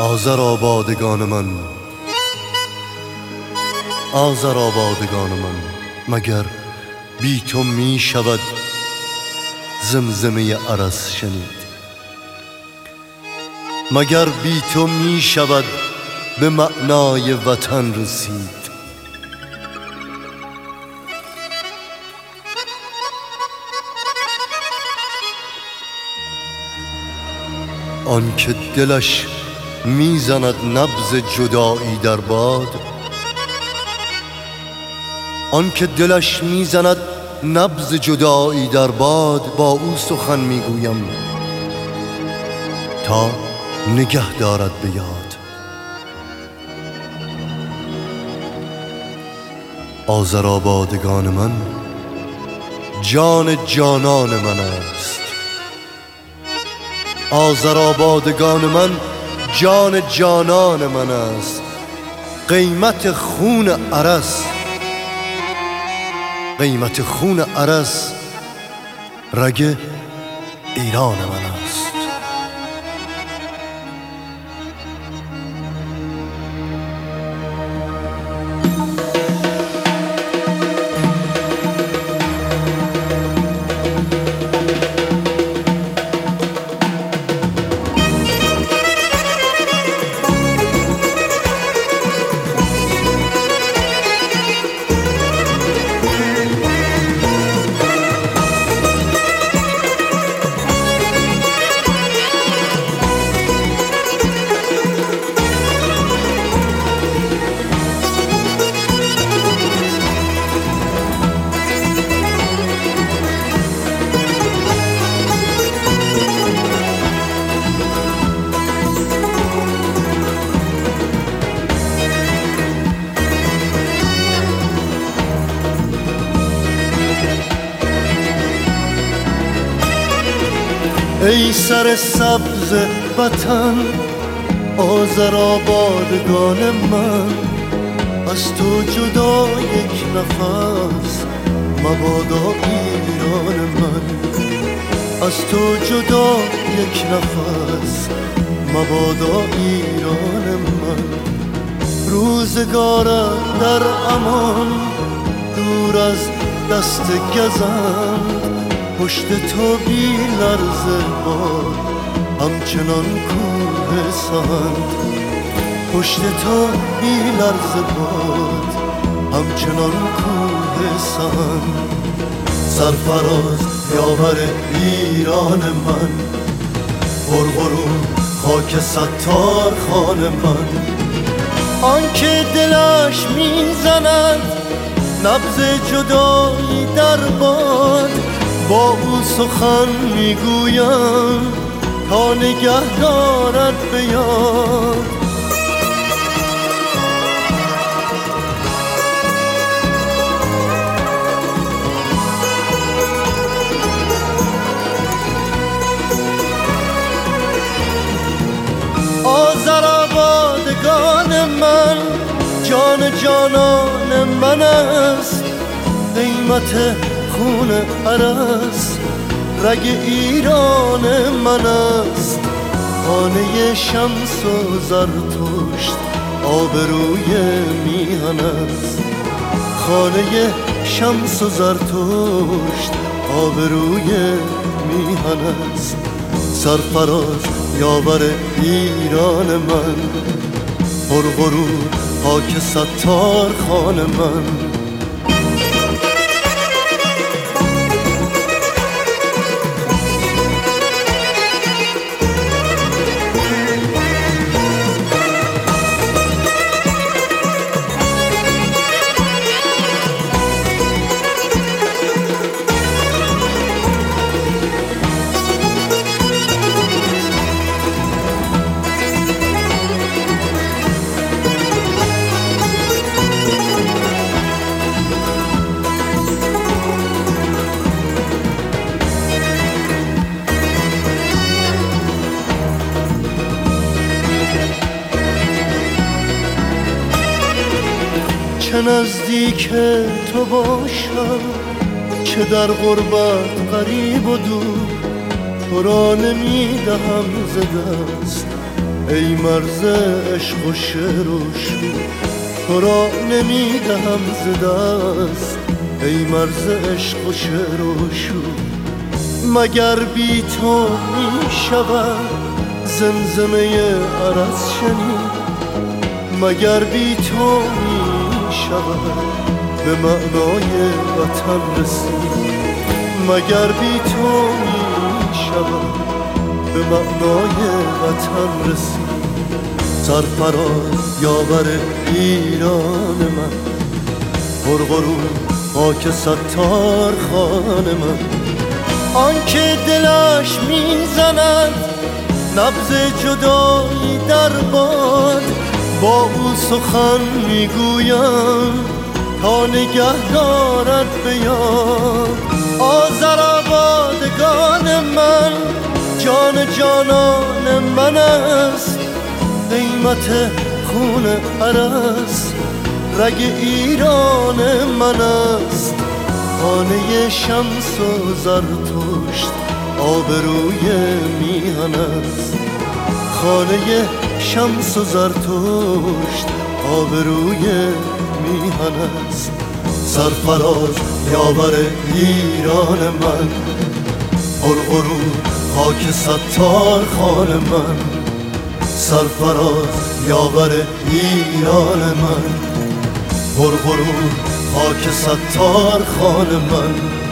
آذرآبادگان من، آذرآبادگان من، مگر بی تو می شود زمزمه ارس شنید؟ مگر بی تو می شود به معنای وطن رسید؟ آن که دلش میزند نبض جدایی در باد، آن که دلش میزند نبض جدایی در باد، با او سخن میگویم تا نگه دارد به یاد. آذرآبادگان من جان جانان من است، آذرآبادگان من جان جانان من است. قیمت خون ارس، قیمت خون ارس رگ ایران من است. ای سر سبز وطن، آذرآبادگان من، از تو جدا یک نفس مبادا ایران من. از تو جدا یک نفس مبادا ایران من. روزگارم در امان دور از دست گزند، پشت تو بی لرزه باد همچنان کوه سنگ. پشت تو بی لرزه باد همچنان کوه سنگ. سرفراز یاور ایران من، پرغرور خاک ستار خان من. آنکه دلش میزند نبض جدایی در باد، با او سخن میگویم تا نگه دارد به یاد. آذرآبادگان من جان جانان من است. قیمت خون ارس رگ ایران من است. خانه شمس و زرتشت آبروی میهن است. خانه شمس و زرتشت آبروی میهن است. سرفراز یاور ایران من، پرغرور خاک ستار خان من. چه نزدیک تو باشم، چه در غربت غریب و دور، تو را نمیدهم ز دست ای مرز عشق و شعر و شور تو را نمیدهم ز دست ای مرز عشق و شعر و شور مگر بی تو می شود زمزمه عرض شنید مگر بی تو می شود به معنای وطن رسید مگر بی تو می شود به معنای وطن رسید سرفراز یاور ایران من پرغرور خاک ستار خان من آنکه دلش میزند نبض جدایی در باد با او سخن میگویم تا نگه دارد به یاد آذرآبادگان من جان جانان من است قیمت خون عرس رگ ایران من است خانه شمس و زرتشت آبروی میهن است خانه شمس و زرتشت آبروی میهن است سرفراز یاور ایران من پرغرور خاک ستار خان من سرفراز یاور ایران من پرغرور خاک ستار خان من